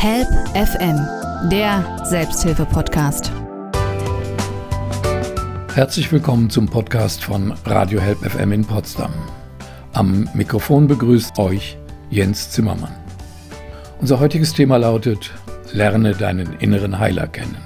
Help FM, der Selbsthilfe-Podcast. Herzlich willkommen zum Podcast von Radio Help FM in Potsdam. Am Mikrofon begrüßt euch Jens Zimmermann. Unser heutiges Thema lautet: Lerne deinen inneren Heiler kennen.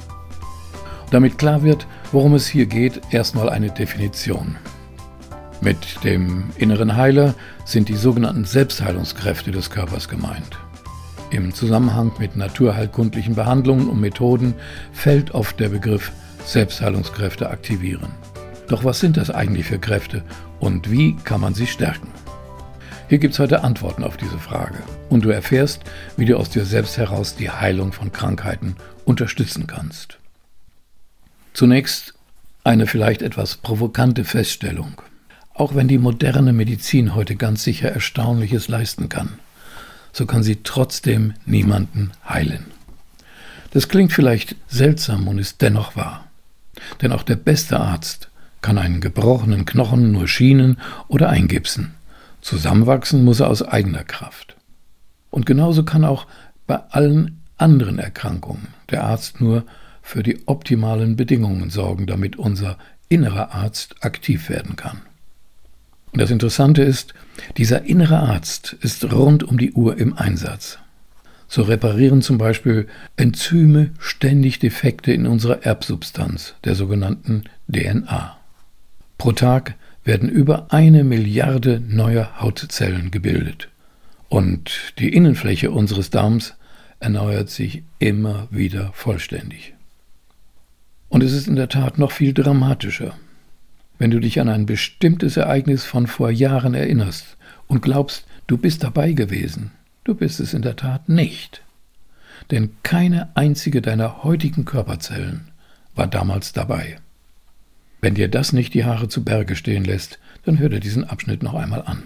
Damit klar wird, worum es hier geht, erstmal eine Definition. Mit dem inneren Heiler sind die sogenannten Selbstheilungskräfte des Körpers gemeint. Im Zusammenhang mit naturheilkundlichen Behandlungen und Methoden fällt oft der Begriff Selbstheilungskräfte aktivieren. Doch was sind das eigentlich für Kräfte und wie kann man sie stärken? Hier gibt es heute Antworten auf diese Frage und du erfährst, wie du aus dir selbst heraus die Heilung von Krankheiten unterstützen kannst. Zunächst eine vielleicht etwas provokante Feststellung. Auch wenn die moderne Medizin heute ganz sicher Erstaunliches leisten kann, so kann sie trotzdem niemanden heilen. Das klingt vielleicht seltsam und ist dennoch wahr. Denn auch der beste Arzt kann einen gebrochenen Knochen nur schienen oder eingipsen. Zusammenwachsen muss er aus eigener Kraft. Und genauso kann auch bei allen anderen Erkrankungen der Arzt nur für die optimalen Bedingungen sorgen, damit unser innerer Arzt aktiv werden kann. Und das Interessante ist, dieser innere Arzt ist rund um die Uhr im Einsatz. So reparieren zum Beispiel Enzyme ständig Defekte in unserer Erbsubstanz, der sogenannten DNA. Pro Tag werden über 1 Milliarde neuer Hautzellen gebildet. Und die Innenfläche unseres Darms erneuert sich immer wieder vollständig. Und es ist in der Tat noch viel dramatischer. Wenn du dich an ein bestimmtes Ereignis von vor Jahren erinnerst und glaubst, du bist dabei gewesen, du bist es in der Tat nicht. Denn keine einzige deiner heutigen Körperzellen war damals dabei. Wenn dir das nicht die Haare zu Berge stehen lässt, dann hör dir diesen Abschnitt noch einmal an.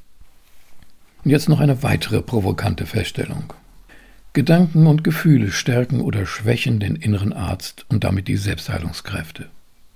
Und jetzt noch eine weitere provokante Feststellung. Gedanken und Gefühle stärken oder schwächen den inneren Arzt und damit die Selbstheilungskräfte.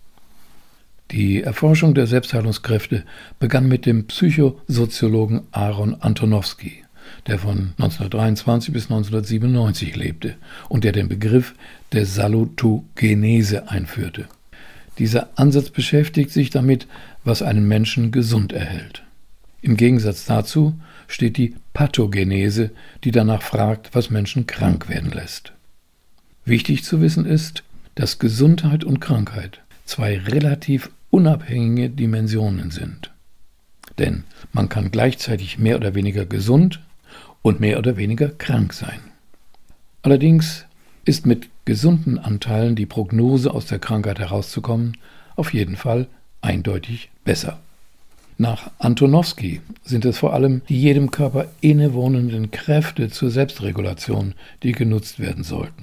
Die Erforschung der Selbstheilungskräfte begann mit dem Psychosoziologen Aaron Antonowsky, der von 1923 bis 1997 lebte und der den Begriff der Salutogenese einführte. Dieser Ansatz beschäftigt sich damit, was einen Menschen gesund erhält. Im Gegensatz dazu steht die Pathogenese, die danach fragt, was Menschen krank werden lässt. Wichtig zu wissen ist, dass Gesundheit und Krankheit zwei relativ unabhängige Dimensionen sind. Denn man kann gleichzeitig mehr oder weniger gesund und mehr oder weniger krank sein. Allerdings ist mit gesunden Anteilen die Prognose, aus der Krankheit herauszukommen, auf jeden Fall eindeutig besser. Nach Antonowsky sind es vor allem die jedem Körper innewohnenden Kräfte zur Selbstregulation, die genutzt werden sollten.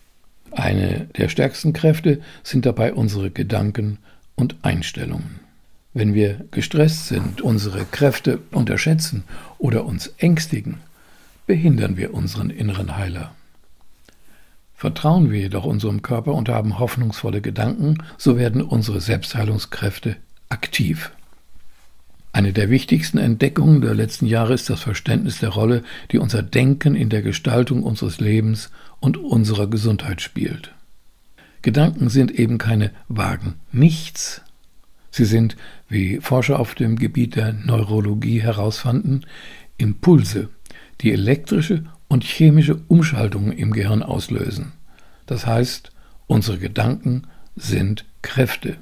Eine der stärksten Kräfte sind dabei unsere Gedanken und Einstellungen. Wenn wir gestresst sind, unsere Kräfte unterschätzen oder uns ängstigen, behindern wir unseren inneren Heiler. Vertrauen wir jedoch unserem Körper und haben hoffnungsvolle Gedanken, so werden unsere Selbstheilungskräfte aktiv. Eine der wichtigsten Entdeckungen der letzten Jahre ist das Verständnis der Rolle, die unser Denken in der Gestaltung unseres Lebens und unserer Gesundheit spielt. Gedanken sind eben keine vagen Nichts. Sie sind, wie Forscher auf dem Gebiet der Neurologie herausfanden, Impulse, die elektrische und chemische Umschaltungen im Gehirn auslösen. Das heißt, unsere Gedanken sind Kräfte.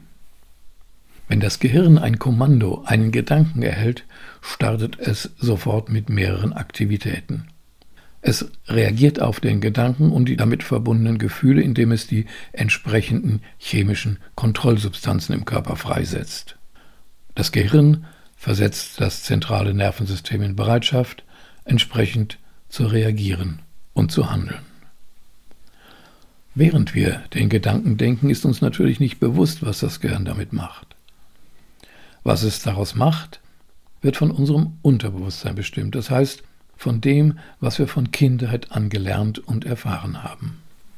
Wenn das Gehirn ein Kommando, einen Gedanken erhält, startet es sofort mit mehreren Aktivitäten. Es reagiert auf den Gedanken und die damit verbundenen Gefühle, indem es die entsprechenden chemischen Kontrollsubstanzen im Körper freisetzt. Das Gehirn versetzt das zentrale Nervensystem in Bereitschaft, entsprechend zu reagieren und zu handeln. Während wir den Gedanken denken, ist uns natürlich nicht bewusst, was das Gehirn damit macht. Was es daraus macht, wird von unserem Unterbewusstsein bestimmt, das heißt von dem, was wir von Kindheit an gelernt und erfahren haben.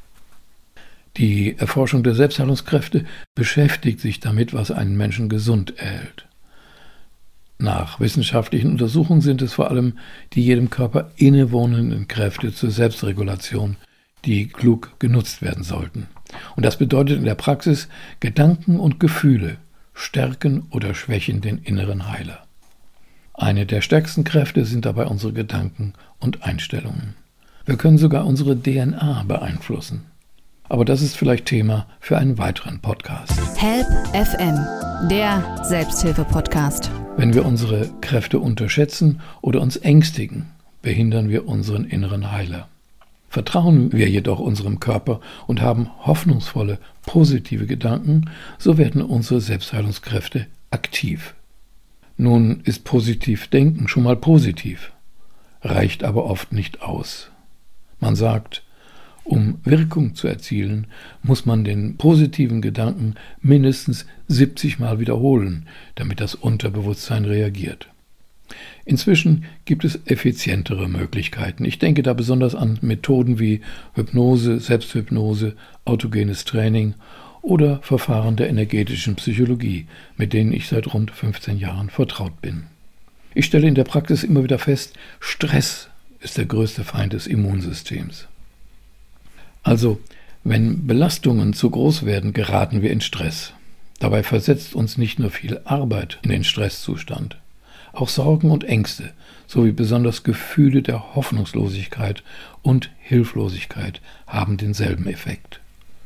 Die Erforschung der Selbstheilungskräfte beschäftigt sich damit, was einen Menschen gesund erhält. Nach wissenschaftlichen Untersuchungen sind es vor allem die jedem Körper innewohnenden Kräfte zur Selbstregulation, die klug genutzt werden sollten. Und das bedeutet in der Praxis, Gedanken und Gefühle stärken oder schwächen den inneren Heiler. Eine der stärksten Kräfte sind dabei unsere Gedanken und Einstellungen. Wir können sogar unsere DNA beeinflussen. Aber das ist vielleicht Thema für einen weiteren Podcast. Help FM, der Selbsthilfe-Podcast. Wenn wir unsere Kräfte unterschätzen oder uns ängstigen, behindern wir unseren inneren Heiler. Vertrauen wir jedoch unserem Körper und haben hoffnungsvolle, positive Gedanken, so werden unsere Selbstheilungskräfte aktiv. Nun ist positiv Denken schon mal positiv, reicht aber oft nicht aus. Man sagt, um Wirkung zu erzielen, muss man den positiven Gedanken mindestens 70 Mal wiederholen, damit das Unterbewusstsein reagiert. Inzwischen gibt es effizientere Möglichkeiten. Ich denke da besonders an Methoden wie Hypnose, Selbsthypnose, autogenes Training oder Verfahren der energetischen Psychologie, mit denen ich seit rund 15 Jahren vertraut bin. Ich stelle in der Praxis immer wieder fest, Stress ist der größte Feind des Immunsystems. Also, wenn Belastungen zu groß werden, geraten wir in Stress. Dabei versetzt uns nicht nur viel Arbeit in den Stresszustand. Auch Sorgen und Ängste, sowie besonders Gefühle der Hoffnungslosigkeit und Hilflosigkeit haben denselben Effekt.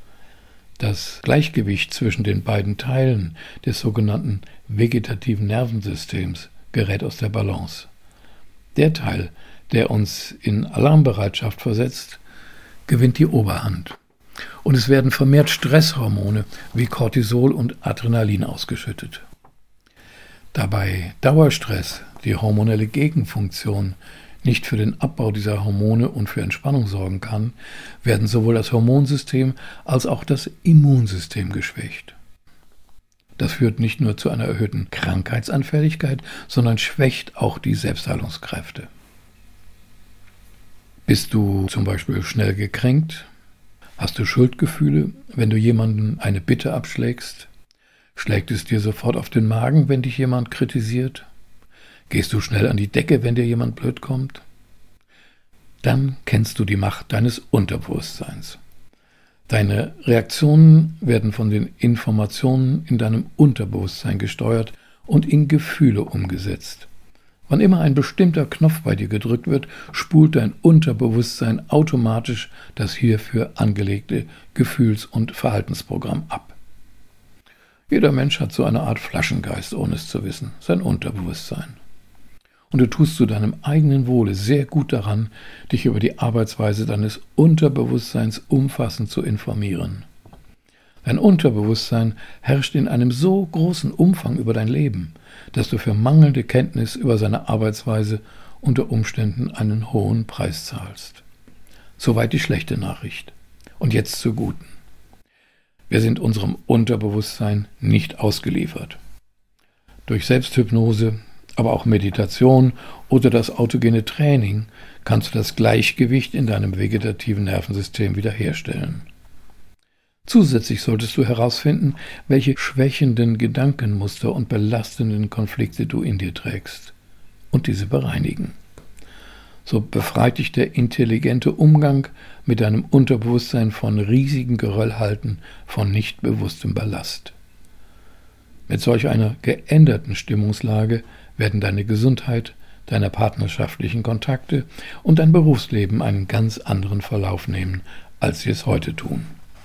Das Gleichgewicht zwischen den beiden Teilen des sogenannten vegetativen Nervensystems gerät aus der Balance. Der Teil, der uns in Alarmbereitschaft versetzt, gewinnt die Oberhand. Und es werden vermehrt Stresshormone wie Cortisol und Adrenalin ausgeschüttet. Da bei Dauerstress die hormonelle Gegenfunktion nicht für den Abbau dieser Hormone und für Entspannung sorgen kann, werden sowohl das Hormonsystem als auch das Immunsystem geschwächt. Das führt nicht nur zu einer erhöhten Krankheitsanfälligkeit, sondern schwächt auch die Selbstheilungskräfte. Bist du zum Beispiel schnell gekränkt? Hast du Schuldgefühle, wenn du jemandem eine Bitte abschlägst? Schlägt es dir sofort auf den Magen, wenn dich jemand kritisiert? Gehst du schnell an die Decke, wenn dir jemand blöd kommt? Dann kennst du die Macht deines Unterbewusstseins. Deine Reaktionen werden von den Informationen in deinem Unterbewusstsein gesteuert und in Gefühle umgesetzt. Wann immer ein bestimmter Knopf bei dir gedrückt wird, spult dein Unterbewusstsein automatisch das hierfür angelegte Gefühls- und Verhaltensprogramm ab. Jeder Mensch hat so eine Art Flaschengeist, ohne es zu wissen, sein Unterbewusstsein. Und du tust zu deinem eigenen Wohle sehr gut daran, dich über die Arbeitsweise deines Unterbewusstseins umfassend zu informieren. Dein Unterbewusstsein herrscht in einem so großen Umfang über dein Leben, dass du für mangelnde Kenntnis über seine Arbeitsweise unter Umständen einen hohen Preis zahlst. Soweit die schlechte Nachricht. Und jetzt zur guten. Wir sind unserem Unterbewusstsein nicht ausgeliefert. Durch Selbsthypnose, aber auch Meditation oder das autogene Training kannst du das Gleichgewicht in deinem vegetativen Nervensystem wiederherstellen. Zusätzlich solltest du herausfinden, welche schwächenden Gedankenmuster und belastenden Konflikte du in dir trägst und diese bereinigen. So befreit dich der intelligente Umgang mit deinem Unterbewusstsein von riesigen Geröllhalten von nicht bewusstem Ballast. Mit solch einer geänderten Stimmungslage werden deine Gesundheit, deine partnerschaftlichen Kontakte und dein Berufsleben einen ganz anderen Verlauf nehmen, als sie es heute tun.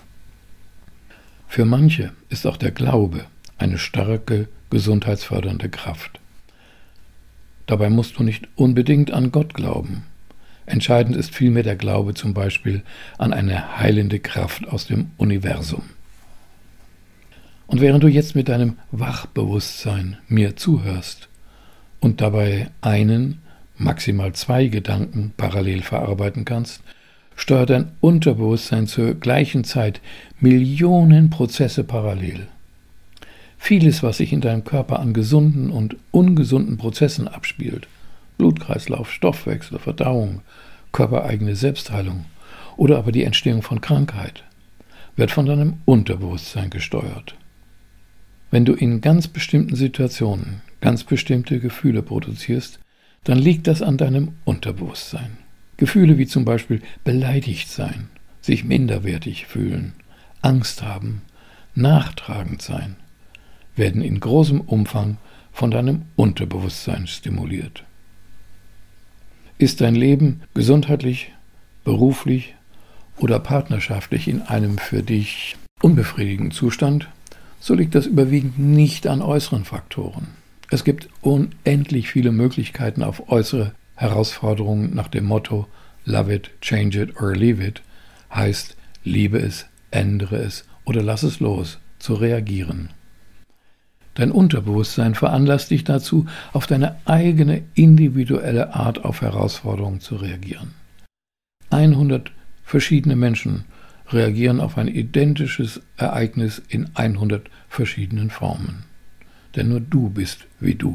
Für manche ist auch der Glaube eine starke, gesundheitsfördernde Kraft. Dabei musst du nicht unbedingt an Gott glauben. Entscheidend ist vielmehr der Glaube zum Beispiel an eine heilende Kraft aus dem Universum. Und während du jetzt mit deinem Wachbewusstsein mir zuhörst und dabei einen, maximal 2 Gedanken parallel verarbeiten kannst, steuert dein Unterbewusstsein zur gleichen Zeit Millionen Prozesse parallel. Vieles, was sich in deinem Körper an gesunden und ungesunden Prozessen abspielt, Blutkreislauf, Stoffwechsel, Verdauung, körpereigene Selbstheilung oder aber die Entstehung von Krankheit, wird von deinem Unterbewusstsein gesteuert. Wenn du in ganz bestimmten Situationen ganz bestimmte Gefühle produzierst, dann liegt das an deinem Unterbewusstsein. Gefühle wie zum Beispiel beleidigt sein, sich minderwertig fühlen, Angst haben, nachtragend sein, werden in großem Umfang von deinem Unterbewusstsein stimuliert. Ist dein Leben gesundheitlich, beruflich oder partnerschaftlich in einem für dich unbefriedigenden Zustand, so liegt das überwiegend nicht an äußeren Faktoren. Es gibt unendlich viele Möglichkeiten, auf äußere Herausforderungen nach dem Motto Love it, change it or leave it, heißt liebe es, ändere es oder lass es los, zu reagieren. Dein Unterbewusstsein veranlasst dich dazu, auf deine eigene individuelle Art auf Herausforderungen zu reagieren. 100 verschiedene Menschen reagieren auf ein identisches Ereignis in 100 verschiedenen Formen. Denn nur du bist wie du.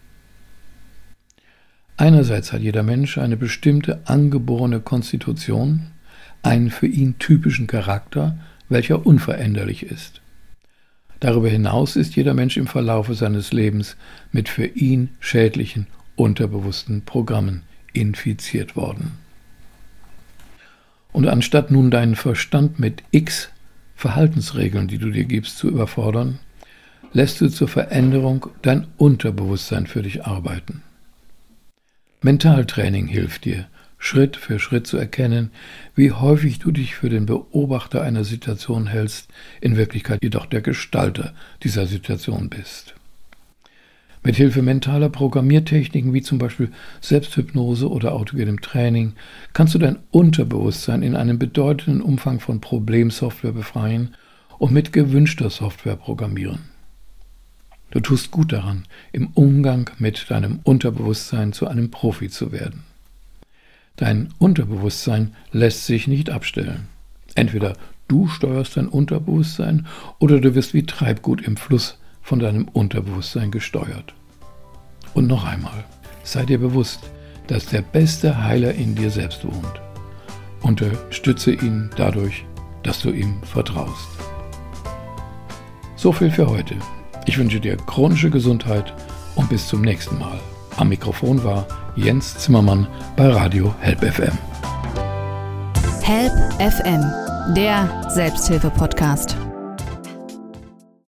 Einerseits hat jeder Mensch eine bestimmte angeborene Konstitution, einen für ihn typischen Charakter, welcher unveränderlich ist. Darüber hinaus ist jeder Mensch im Verlaufe seines Lebens mit für ihn schädlichen, unterbewussten Programmen infiziert worden. Und anstatt nun deinen Verstand mit x Verhaltensregeln, die du dir gibst, zu überfordern, lässt du zur Veränderung dein Unterbewusstsein für dich arbeiten. Mentaltraining hilft dir, Schritt für Schritt zu erkennen, wie häufig du dich für den Beobachter einer Situation hältst, in Wirklichkeit jedoch der Gestalter dieser Situation bist. Mit Hilfe mentaler Programmiertechniken wie zum Beispiel Selbsthypnose oder autogenem Training kannst du dein Unterbewusstsein in einem bedeutenden Umfang von Problemsoftware befreien und mit gewünschter Software programmieren. Du tust gut daran, im Umgang mit deinem Unterbewusstsein zu einem Profi zu werden. Dein Unterbewusstsein lässt sich nicht abstellen. Entweder du steuerst dein Unterbewusstsein oder du wirst wie Treibgut im Fluss von deinem Unterbewusstsein gesteuert. Und noch einmal, sei dir bewusst, dass der beste Heiler in dir selbst wohnt. Unterstütze ihn dadurch, dass du ihm vertraust. So viel für heute. Ich wünsche dir chronische Gesundheit und bis zum nächsten Mal. Am Mikrofon war Jens Zimmermann bei Radio Help FM. Help FM, der Selbsthilfe-Podcast.